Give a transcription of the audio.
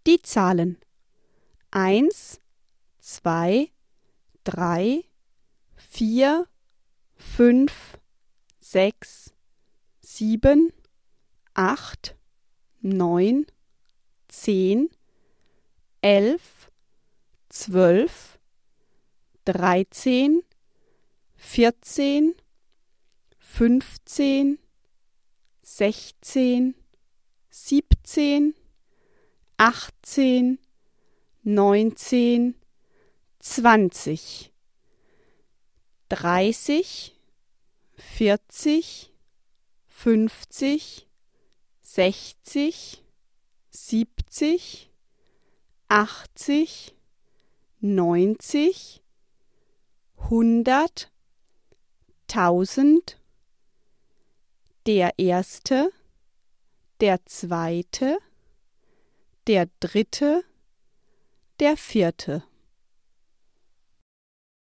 Die Zahlen 1, 2, 3, 4, 5, 6, 7, 8, 9, 10, 11, 12, 13, 14, 15, 16, 17, 18, 19, 20, 30, 40, 50, 60, 70, 80, 90, 100, 1000, der erste, der zweite, der dritte, der vierte.